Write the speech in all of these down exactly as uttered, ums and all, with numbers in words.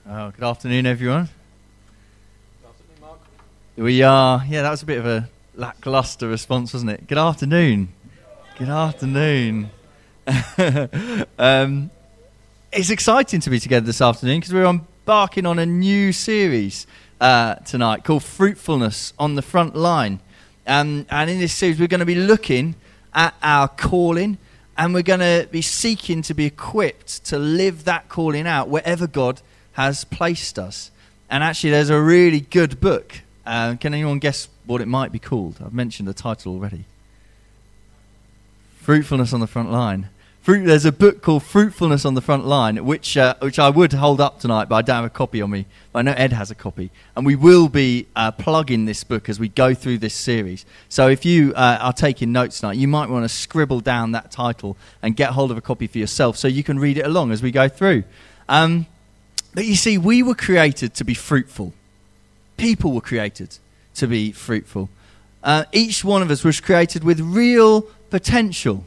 Oh, good afternoon, everyone. Good afternoon, Mark. We are, yeah, that was a bit of a lackluster response, wasn't it? Good afternoon. Good afternoon. um, it's exciting to be together this afternoon because we're embarking on a new series uh, tonight called Fruitfulness on the Front Line. Um, and in this series, we're going to be looking at our calling, and we're going to be seeking to be equipped to live that calling out wherever God has placed us. And actually, there's a really good book. Uh, can anyone guess what it might be called? I've mentioned the title already. Fruitfulness on the Front Line. Fruit, there's a book called Fruitfulness on the Front Line, which uh, which I would hold up tonight, but I don't have a copy on me. But I know Ed has a copy. And we will be uh, plugging this book as we go through this series. So if you uh, are taking notes tonight, you might want to scribble down that title and get hold of a copy for yourself so you can read it along as we go through. Um, but you see, we were created to be fruitful. People were created to be fruitful. Uh, each one of us was created with real potential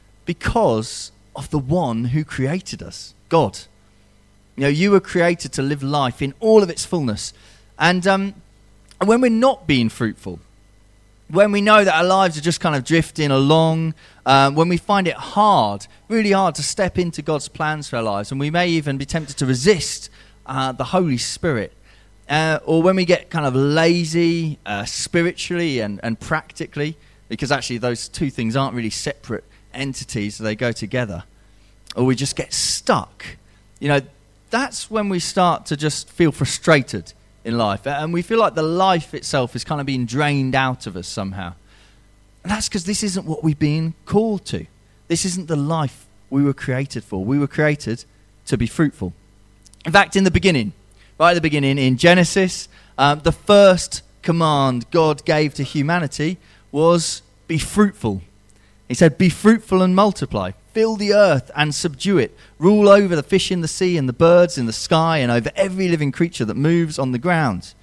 because of the one who created us, God. You know, you were created to live life in all of its fullness. And, um, and when we're not being fruitful, when we know that our lives are just kind of drifting along, um, when we find it hard, really hard to step into God's plans for our lives, and we may even be tempted to resist uh, the Holy Spirit, uh, or when we get kind of lazy uh, spiritually and, and practically, because actually those two things aren't really separate entities, they go together, or we just get stuck, you know, that's when we start to just feel frustrated in life, and we feel like the life itself is kind of being drained out of us somehow. And that's because this isn't what we've been called to. This isn't the life we were created for. We were created to be fruitful. In fact, in the beginning, right at the beginning, in Genesis, um, the first command God gave to humanity was be fruitful. He said, be fruitful and multiply. Fill the earth and subdue it. Rule over the fish in the sea and the birds in the sky and over every living creature that moves on the ground.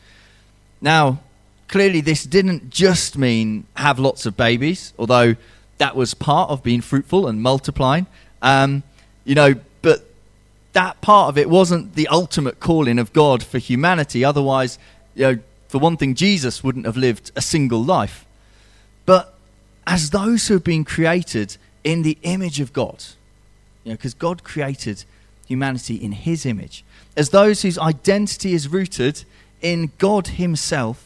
Now, clearly this didn't just mean have lots of babies, although that was part of being fruitful and multiplying. Um, you know, but that part of it wasn't the ultimate calling of God for humanity. Otherwise, you know, for one thing, Jesus wouldn't have lived a single life. But as those who have been created in the image of God, you know, because God created humanity in his image, as those whose identity is rooted in God himself,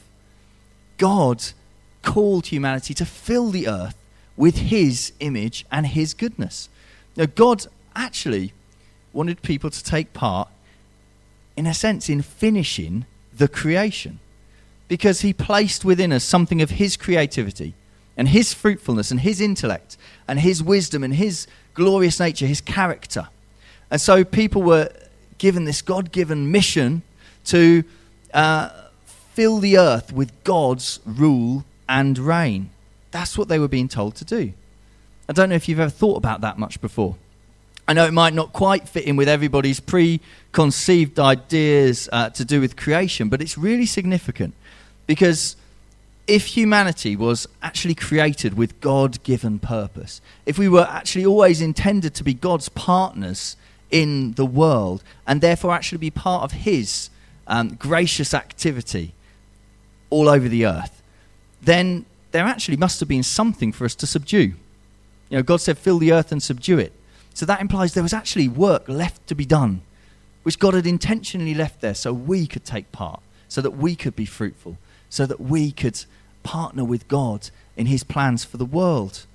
God called humanity to fill the earth with his image and his goodness. Now, God actually wanted people to take part, in a sense, in finishing the creation, because he placed within us something of his creativity and his fruitfulness and his intellect and his wisdom and his glorious nature, his character. And so people were given this God-given mission to uh, fill the earth with God's rule and reign. That's what they were being told to do. I don't know if you've ever thought about that much before. I know it might not quite fit in with everybody's preconceived ideas uh, to do with creation, but it's really significant because if humanity was actually created with God-given purpose, if we were actually always intended to be God's partners in the world and therefore actually be part of his um, gracious activity all over the earth, then there actually must have been something for us to subdue. You know, God said, fill the earth and subdue it. So that implies there was actually work left to be done, which God had intentionally left there so we could take part, so that we could be fruitful, so that we could partner with God in his plans for the world.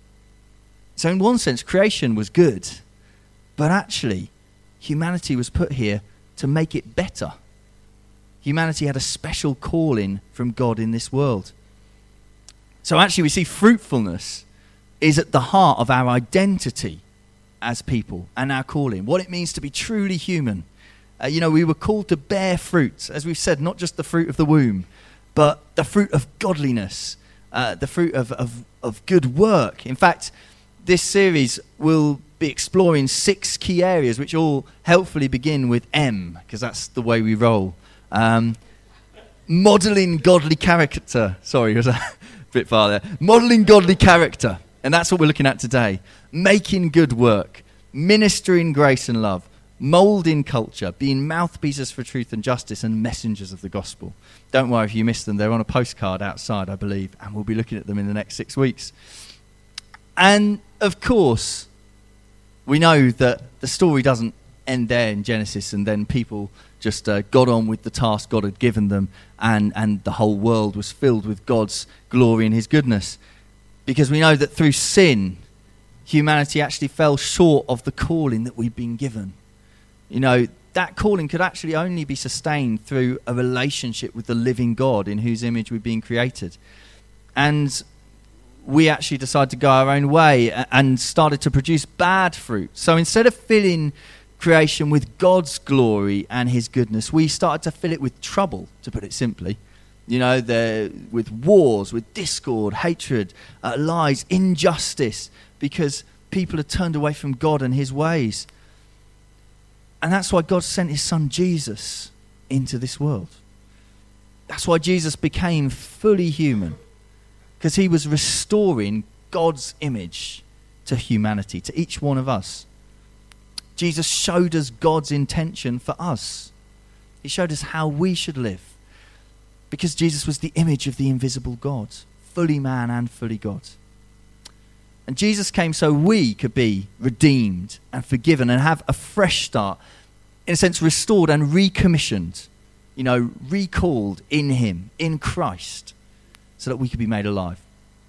So in one sense, creation was good, but actually, humanity was put here to make it better. Humanity had a special calling from God in this world. So actually, we see fruitfulness is at the heart of our identity as people and our calling, what it means to be truly human. Uh, you know, we were called to bear fruit, as we've said, not just the fruit of the womb, but the fruit of godliness, uh, the fruit of, of, of good work. In fact, this series will be exploring six key areas, which all helpfully begin with M, because that's the way we roll. Um, modelling godly character. Sorry, was that a bit far there? Modelling godly character. And that's what we're looking at today. Making good work, ministering grace and love, moulding culture, being mouthpieces for truth and justice and messengers of the gospel. Don't worry if you missed them. They're on a postcard outside, I believe, and we'll be looking at them in the next six weeks. And, of course, we know that the story doesn't end there in Genesis and then people just uh, got on with the task God had given them and, and the whole world was filled with God's glory and his goodness. Because we know that through sin, humanity actually fell short of the calling that we've been given. You know, that calling could actually only be sustained through a relationship with the living God in whose image we've been created. And we actually decided to go our own way and started to produce bad fruit. So instead of filling creation with God's glory and his goodness, we started to fill it with trouble, to put it simply. You know, the, with wars, with discord, hatred, uh, lies, injustice, because people had turned away from God and his ways. And that's why God sent his son Jesus into this world. That's why Jesus became fully human, because he was restoring God's image to humanity, to each one of us. Jesus showed us God's intention for us. He showed us how we should live, because Jesus was the image of the invisible God, fully man and fully God. And Jesus came so we could be redeemed and forgiven and have a fresh start, in a sense restored and recommissioned, you know, recalled in him, in Christ, so that we could be made alive.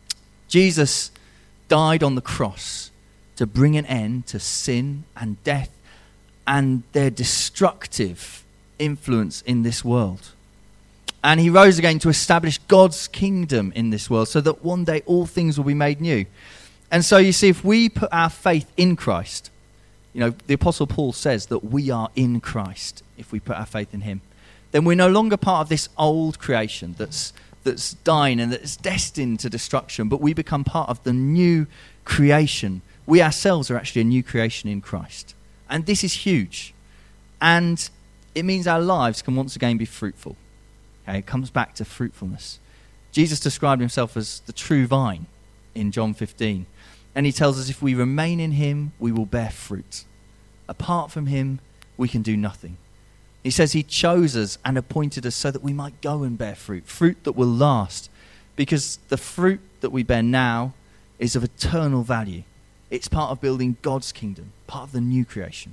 Jesus died on the cross to bring an end to sin and death and their destructive influence in this world. And he rose again to establish God's kingdom in this world so that one day all things will be made new. And so you see, if we put our faith in Christ, you know, the Apostle Paul says that we are in Christ if we put our faith in him, then we're no longer part of this old creation that's that's dying and that's destined to destruction, but we become part of the new creation. We ourselves are actually a new creation in Christ. And this is huge. And it means our lives can once again be fruitful. Okay, it comes back to fruitfulness. Jesus described himself as the true vine in John fifteen. And he tells us if we remain in him, we will bear fruit. Apart from him, we can do nothing. He says he chose us and appointed us so that we might go and bear fruit, fruit that will last. Because the fruit that we bear now is of eternal value. It's part of building God's kingdom, part of the new creation.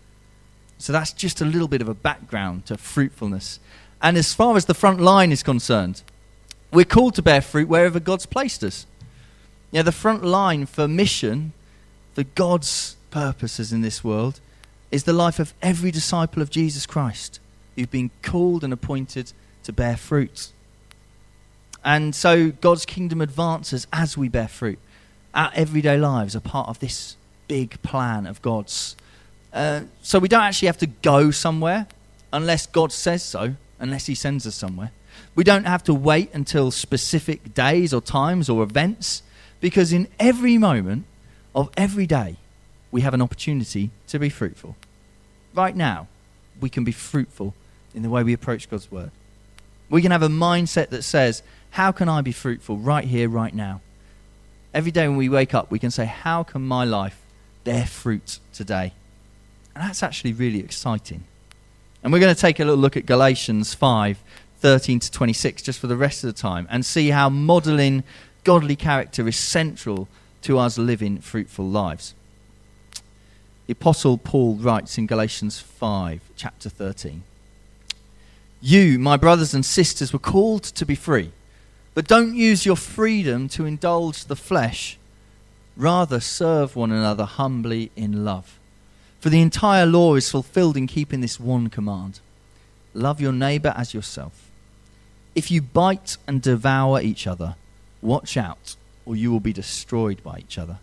So that's just a little bit of a background to fruitfulness. And as far as the front line is concerned, we're called to bear fruit wherever God's placed us. Yeah, the front line for mission, for God's purposes in this world, is the life of every disciple of Jesus Christ who've been called and appointed to bear fruit. And so God's kingdom advances as we bear fruit. Our everyday lives are part of this big plan of God's. Uh, so we don't actually have to go somewhere unless God says so, unless he sends us somewhere. We don't have to wait until specific days or times or events, because in every moment of every day, we have an opportunity to be fruitful. Right now, we can be fruitful in the way we approach God's word. We can have a mindset that says, how can I be fruitful right here, right now? Every day when we wake up, we can say, how can my life bear fruit today? And that's actually really exciting. And we're going to take a little look at Galatians five, thirteen to twenty-six, just for the rest of the time, and see how modelling godly character is central to us living fruitful lives. The Apostle Paul writes in Galatians five, chapter thirteen, "You, my brothers and sisters, were called to be free, but don't use your freedom to indulge the flesh. Rather, serve one another humbly in love. For the entire law is fulfilled in keeping this one command: love your neighbour as yourself. If you bite and devour each other, watch out, or you will be destroyed by each other.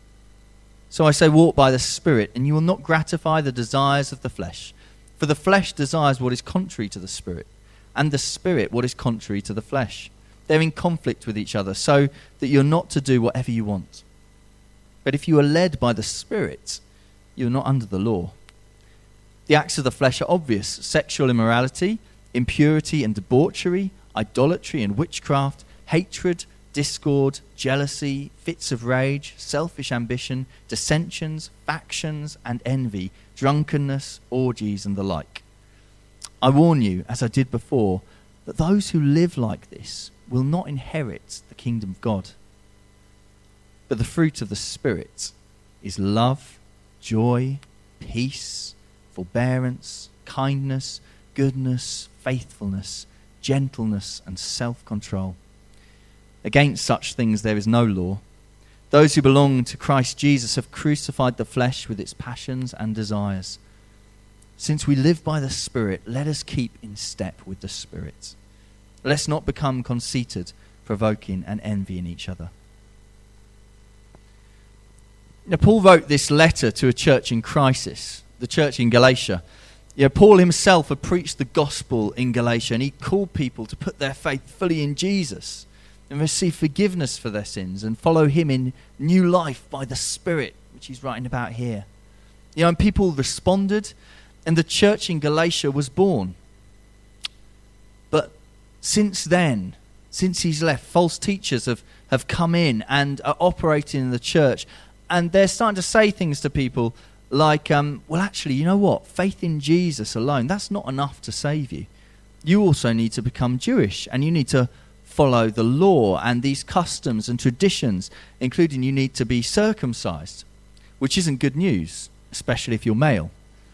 So I say, walk by the Spirit, and you will not gratify the desires of the flesh. For the flesh desires what is contrary to the Spirit, and the Spirit what is contrary to the flesh. They're in conflict with each other, so that you're not to do whatever you want. But if you are led by the Spirit, you're not under the law. The acts of the flesh are obvious: sexual immorality, impurity and debauchery, idolatry and witchcraft, hatred, discord, jealousy, fits of rage, selfish ambition, dissensions, factions, and envy, drunkenness, orgies, and the like. I warn you, as I did before, that those who live like this will not inherit the kingdom of God. But the fruit of the Spirit is love, joy, peace, forbearance, kindness, goodness, faithfulness, gentleness, and self-control. Against such things there is no law. Those who belong to Christ Jesus have crucified the flesh with its passions and desires. Since we live by the Spirit, let us keep in step with the Spirit. Let's not become conceited, provoking and envying each other. Now, Paul wrote this letter to a church in crisis, the church in Galatia. Yeah, Paul himself had preached the gospel in Galatia, and he called people to put their faith fully in Jesus and receive forgiveness for their sins and follow him in new life by the Spirit, which he's writing about here. You know, and people responded, and the church in Galatia was born. But since then, since he's left, false teachers have, have come in and are operating in the church, and they're starting to say things to people like, um, well, actually, you know what? Faith in Jesus alone, that's not enough to save you. You also need to become Jewish, and you need to follow the law and these customs and traditions, including you need to be circumcised, which isn't good news, especially if you're male.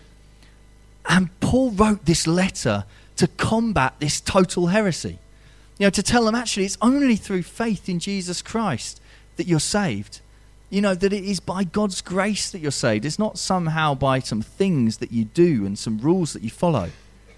And Paul wrote this letter to combat this total heresy. You know, to tell them actually it's only through faith in Jesus Christ that you're saved. You know, that it is by God's grace that you're saved. It's not somehow by some things that you do and some rules that you follow.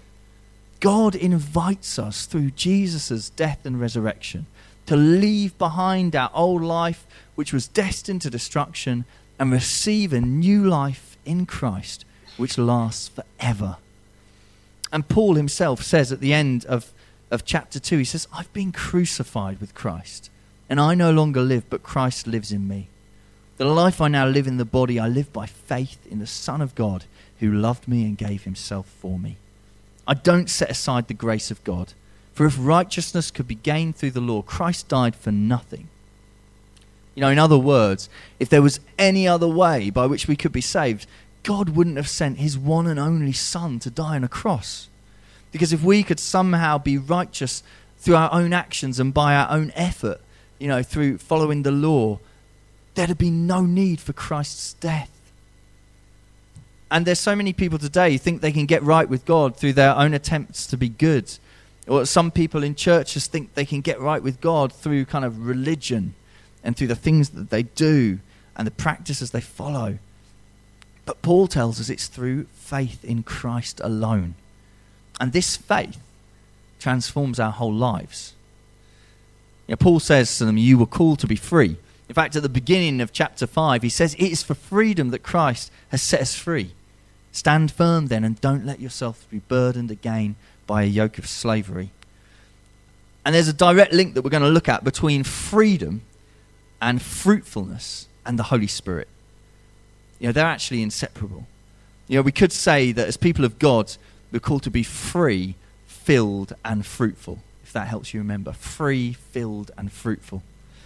God invites us through Jesus' death and resurrection to leave behind our old life, which was destined to destruction, and receive a new life in Christ, which lasts forever. And Paul himself says at the end of, of chapter two, he says, I've been crucified with Christ, and I no longer live, but Christ lives in me. The life I now live in the body, I live by faith in the Son of God, who loved me and gave himself for me. I don't set aside the grace of God, for if righteousness could be gained through the law, Christ died for nothing. You know, in other words, if there was any other way by which we could be saved, God wouldn't have sent his one and only Son to die on a cross. Because if we could somehow be righteous through our own actions and by our own effort, you know, through following the law, there'd be no need for Christ's death. And there's so many people today who think they can get right with God through their own attempts to be good. Or some people in churches think they can get right with God through kind of religion and through the things that they do and the practices they follow. But Paul tells us it's through faith in Christ alone. And this faith transforms our whole lives. You know, Paul says to them, you were called to be free. In fact, at the beginning of chapter five, he says, it is for freedom that Christ has set us free. Stand firm then, and don't let yourself be burdened again by a yoke of slavery. And there's a direct link that we're going to look at between freedom and fruitfulness and the Holy Spirit. You know, they're actually inseparable. You know, we could say that as people of God, we're called to be free, filled, and fruitful, if that helps you remember. Free, filled, and fruitful.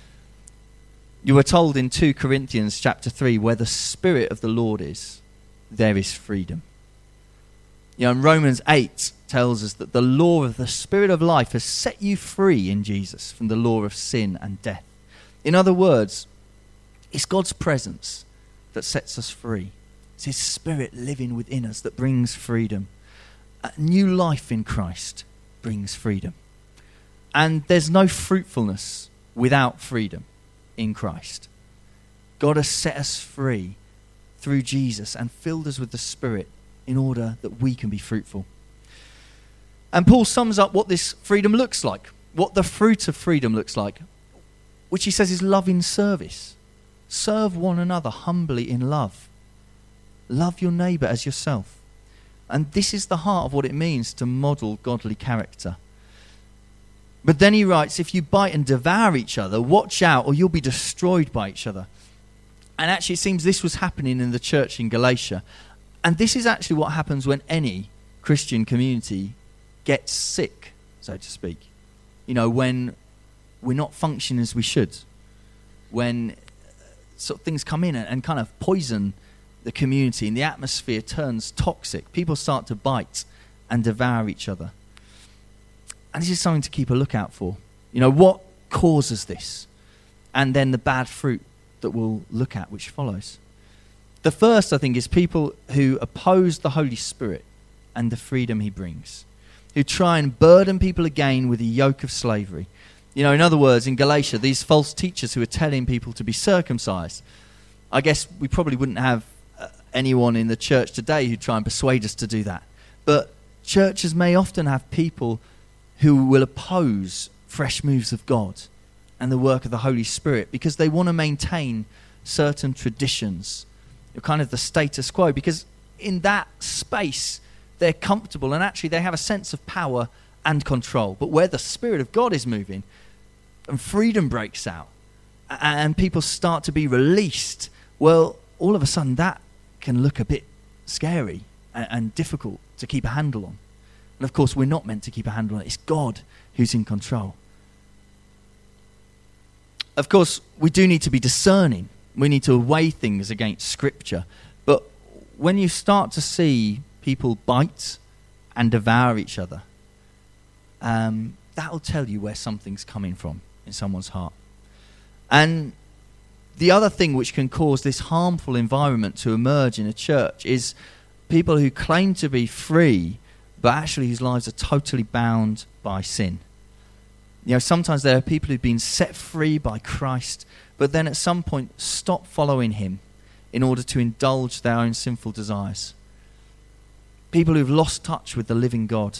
You were told in Second Corinthians chapter three, where the Spirit of the Lord is, there is freedom. You know, and Romans eight tells us that the law of the Spirit of life has set you free in Jesus from the law of sin and death. In other words, it's God's presence that sets us free. It's his Spirit living within us that brings freedom. A new life in Christ brings freedom. And there's no fruitfulness without freedom in Christ. God has set us free through Jesus and filled us with the Spirit in order that we can be fruitful. And Paul sums up what this freedom looks like, what the fruit of freedom looks like, which he says is loving service. Serve one another humbly in love. Love your neighbour as yourself. And this is the heart of what it means to model godly character. But then he writes, if you bite and devour each other, watch out or you'll be destroyed by each other. And actually it seems this was happening in the church in Galatia. And this is actually what happens when any Christian community gets sick, so to speak. You know, when we're not functioning as we should. When sort of things come in and, and kind of poison the community and the atmosphere turns toxic. People start to bite and devour each other. And this is something to keep a lookout for. You know, what causes this? And then the bad fruit that we'll look at, which follows. The first, I think, is people who oppose the Holy Spirit and the freedom he brings, who try and burden people again with a yoke of slavery. You know, in other words, in Galatia, these false teachers who are telling people to be circumcised. I guess we probably wouldn't have uh, anyone in the church today who'd try and persuade us to do that. But churches may often have people who will oppose fresh moves of God and the work of the Holy Spirit because they want to maintain certain traditions, kind of the status quo, because in that space they're comfortable and actually they have a sense of power and control. But where the Spirit of God is moving and freedom breaks out and people start to be released, well, all of a sudden that can look a bit scary and, and difficult to keep a handle on. And of course, we're not meant to keep a handle on it. It's God who's in control. Of course, we do need to be discerning. We need to weigh things against Scripture. But when you start to see people bite and devour each other, um, that'll tell you where something's coming from in someone's heart. And the other thing which can cause this harmful environment to emerge in a church is people who claim to be free, but actually whose lives are totally bound by sin. You know, sometimes there are people who've been set free by Christ, but then at some point stop following him in order to indulge their own sinful desires. People who've lost touch with the living God.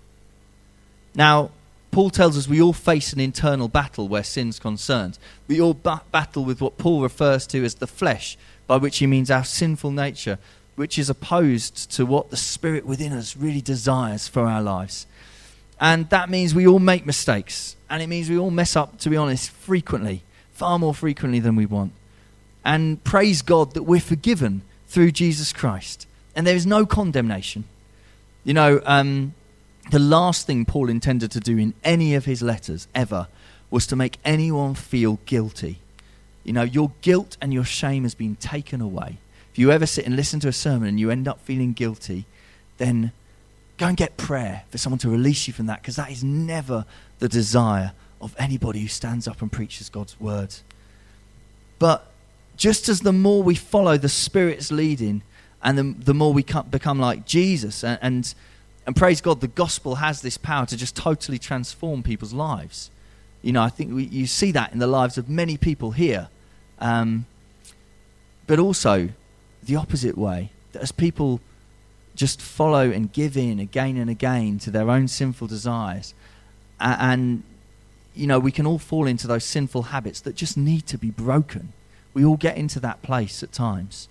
Now, Paul tells us we all face an internal battle where sin's concerned. We all ba- battle with what Paul refers to as the flesh, by which he means our sinful nature, which is opposed to what the Spirit within us really desires for our lives. And that means we all make mistakes. And it means we all mess up, to be honest, frequently, far more frequently than we want. And praise God that we're forgiven through Jesus Christ. And there is no condemnation. You know, um, the last thing Paul intended to do in any of his letters ever was to make anyone feel guilty. You know, your guilt and your shame has been taken away. If you ever sit and listen to a sermon and you end up feeling guilty, then go and get prayer for someone to release you from that, because that is never the desire of anybody who stands up and preaches God's word. But just as the more we follow the Spirit's leading and the, the more we become like Jesus, and, and and praise God, the gospel has this power to just totally transform people's lives. You know, I think we, you see that in the lives of many people here. Um, but also the opposite way, that as people just follow and give in again and again to their own sinful desires, and, and you know, we can all fall into those sinful habits that just need to be broken. We all get into that place at times.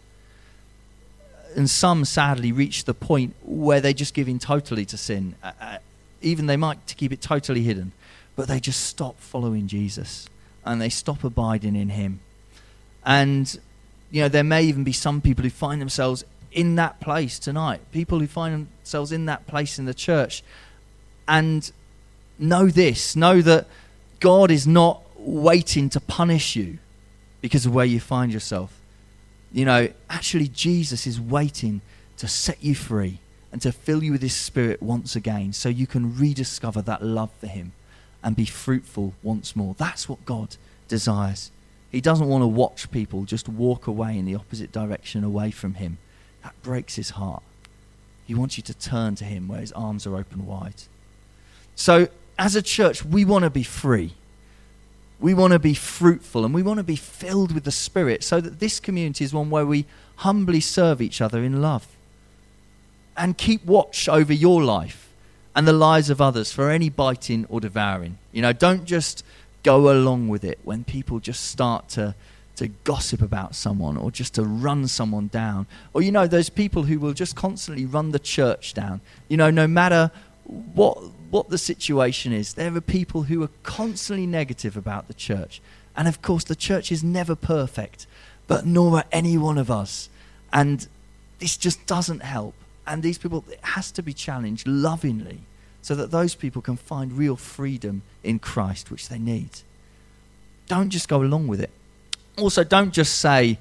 And some sadly reach the point where they just give in totally to sin. Uh, uh, even they might to keep it totally hidden, but they just stop following Jesus and they stop abiding in him. And, you know, there may even be some people who find themselves in that place tonight. People who find themselves in that place in the church. And know this, know that God is not waiting to punish you because of where you find yourself. You know, actually Jesus is waiting to set you free and to fill you with his Spirit once again so you can rediscover that love for him and be fruitful once more. That's what God desires. He doesn't want to watch people just walk away in the opposite direction away from him. That breaks his heart. He wants you to turn to him where his arms are open wide. So as a church, we want to be free. We want to be fruitful and we want to be filled with the Spirit so that this community is one where we humbly serve each other in love. And keep watch over your life and the lives of others for any biting or devouring. You know, don't just go along with it when people just start to, to gossip about someone or just to run someone down. Or, you know, those people who will just constantly run the church down. You know, no matter what... what the situation is, there are people who are constantly negative about the church. And of course, the church is never perfect, but nor are any one of us. And this just doesn't help. And these people, it has to be challenged lovingly so that those people can find real freedom in Christ, which they need. Don't just go along with it. Also, don't just say,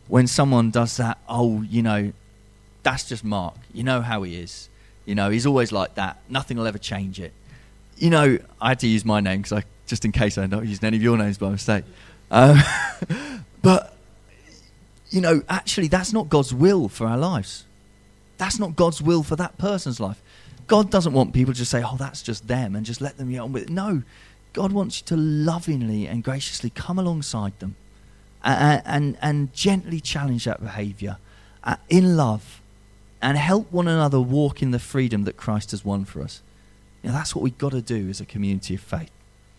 when someone does that, oh, you know, that's just Mark. You know how he is. You know, he's always like that. Nothing will ever change it. You know, I had to use my name because I, just in case I don't use any of your names by mistake. Um, but, you know, actually, that's not God's will for our lives. That's not God's will for that person's life. God doesn't want people to just say, oh, that's just them, and just let them get on with it. No, God wants you to lovingly and graciously come alongside them and, and, and gently challenge that behaviour uh, in love and help one another walk in the freedom that Christ has won for us. You know, that's what we've got to do as a community of faith.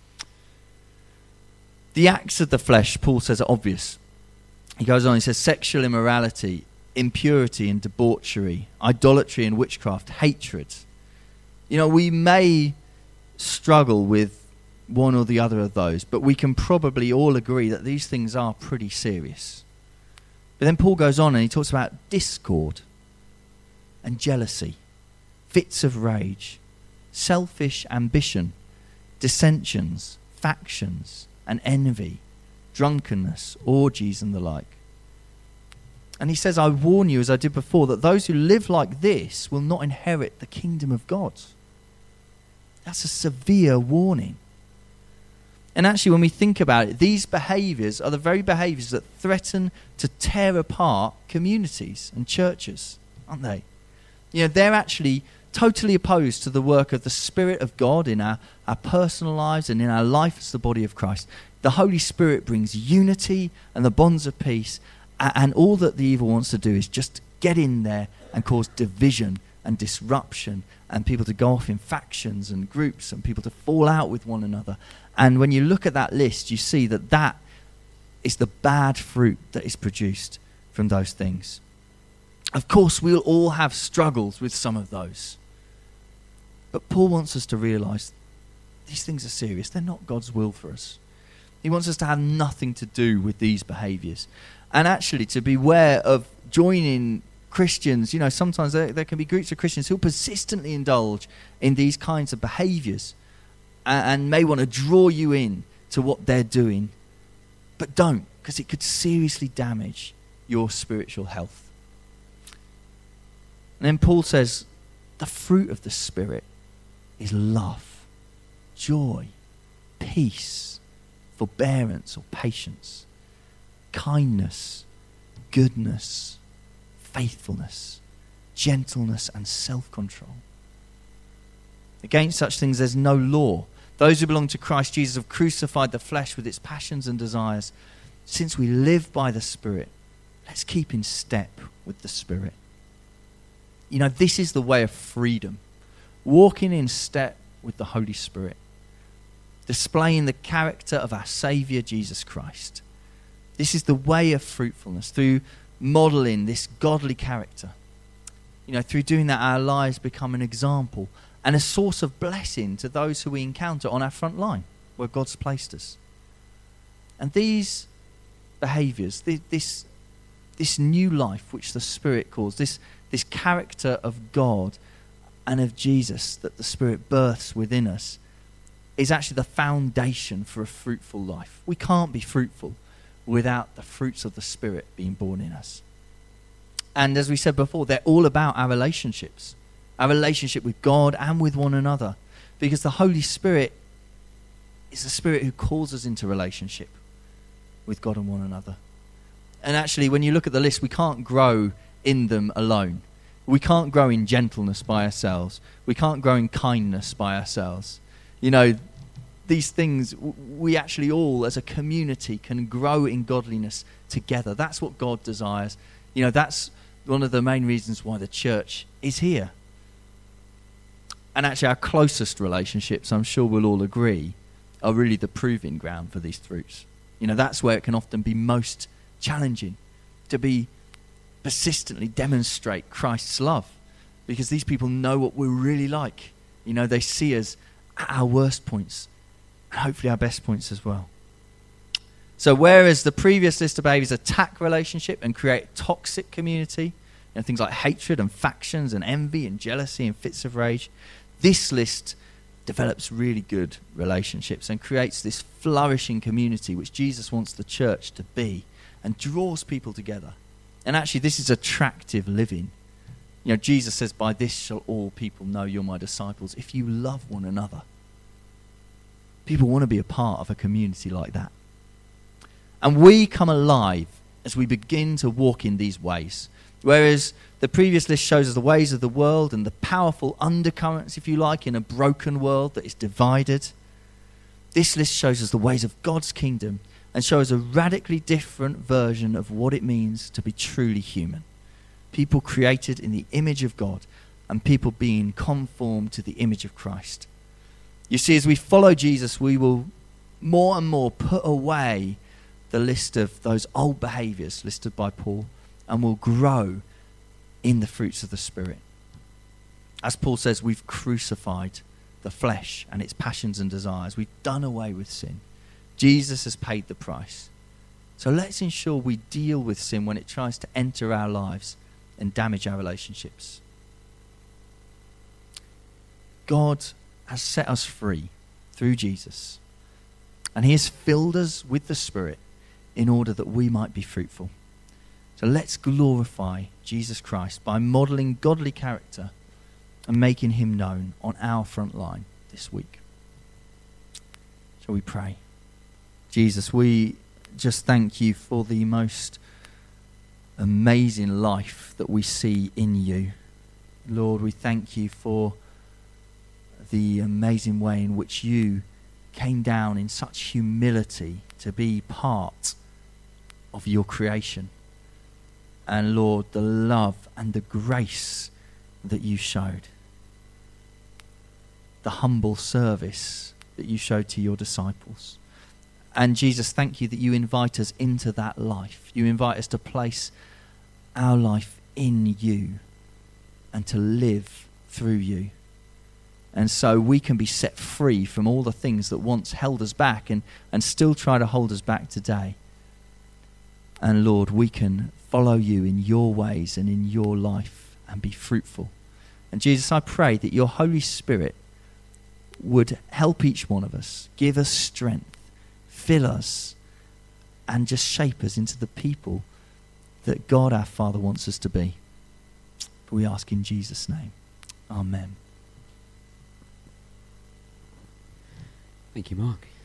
The acts of the flesh, Paul says, are obvious. He goes on, he says, sexual immorality, impurity and debauchery, idolatry and witchcraft, hatred. You know, we may struggle with one or the other of those, but we can probably all agree that these things are pretty serious. But then Paul goes on and he talks about discord and jealousy, fits of rage, selfish ambition, dissensions, factions and envy, drunkenness, orgies and the like. And he says, I warn you, as I did before, that those who live like this will not inherit the kingdom of God. That's a severe warning. And actually, when we think about it, these behaviours are the very behaviours that threaten to tear apart communities and churches, aren't they? You know, they're actually totally opposed to the work of the Spirit of God in our, our personal lives and in our life as the body of Christ. The Holy Spirit brings unity and the bonds of peace, and, and all that the evil wants to do is just get in there and cause division and disruption, and people to go off in factions and groups, and people to fall out with one another. And when you look at that list, you see that that is the bad fruit that is produced from those things. Of course, we'll all have struggles with some of those. But Paul wants us to realise these things are serious. They're not God's will for us. He wants us to have nothing to do with these behaviours. And actually to beware of joining Christians. You know, sometimes there, there can be groups of Christians who persistently indulge in these kinds of behaviours and, and may want to draw you in to what they're doing. But don't, because it could seriously damage your spiritual health. And then Paul says, the fruit of the Spirit is love, joy, peace, forbearance or patience, kindness, goodness, faithfulness, gentleness and self-control. Against such things there's no law. Those who belong to Christ Jesus have crucified the flesh with its passions and desires. Since we live by the Spirit, let's keep in step with the Spirit. You know, this is the way of freedom. Walking in step with the Holy Spirit. Displaying the character of our Saviour, Jesus Christ. This is the way of fruitfulness, through modelling this godly character. You know, through doing that, our lives become an example and a source of blessing to those who we encounter on our front line, where God's placed us. And these behaviours, this, this new life which the Spirit calls, this, this character of God and of Jesus that the Spirit births within us, is actually the foundation for a fruitful life. We can't be fruitful without the fruits of the Spirit being born in us. And as we said before, they're all about our relationships, our relationship with God and with one another, because the Holy Spirit is the Spirit who calls us into relationship with God and one another. And actually, when you look at the list, we can't grow in them alone. We can't grow in gentleness by ourselves. We can't grow in kindness by ourselves. You know, these things, we actually all as a community can grow in godliness together. That's what God desires. You know, that's one of the main reasons why the church is here. And actually our closest relationships, I'm sure we'll all agree, are really the proving ground for these fruits. You know, that's where it can often be most challenging to be persistently demonstrate Christ's love, because these people know what we're really like. You know, they see us at our worst points and hopefully our best points as well. So whereas the previous list of behaviors attack relationship and create toxic community, you know, things like hatred and factions and envy and jealousy and fits of rage, this list develops really good relationships and creates this flourishing community which Jesus wants the church to be and draws people together. And actually, this is attractive living. You know, Jesus says, by this shall all people know you're my disciples, if you love one another. People want to be a part of a community like that. And we come alive as we begin to walk in these ways. Whereas the previous list shows us the ways of the world and the powerful undercurrents, if you like, in a broken world that is divided. This list shows us the ways of God's kingdom and shows a radically different version of what it means to be truly human. People created in the image of God and people being conformed to the image of Christ. You see, as we follow Jesus, we will more and more put away the list of those old behaviours listed by Paul and will grow in the fruits of the Spirit. As Paul says, we've crucified the flesh and its passions and desires. We've done away with sin. Jesus has paid the price. So let's ensure we deal with sin when it tries to enter our lives and damage our relationships. God has set us free through Jesus, and he has filled us with the Spirit in order that we might be fruitful. So let's glorify Jesus Christ by modelling godly character and making him known on our front line this week. Shall we pray? Jesus, we just thank you for the most amazing life that we see in you. Lord, we thank you for the amazing way in which you came down in such humility to be part of your creation. And Lord, the love and the grace that you showed. The humble service that you showed to your disciples. And Jesus, thank you that you invite us into that life. You invite us to place our life in you and to live through you. And so we can be set free from all the things that once held us back and, and still try to hold us back today. And Lord, we can follow you in your ways and in your life and be fruitful. And Jesus, I pray that your Holy Spirit would help each one of us, give us strength, fill us, and just shape us into the people that God our Father wants us to be. We ask in Jesus' name. Amen. Thank you, Mark.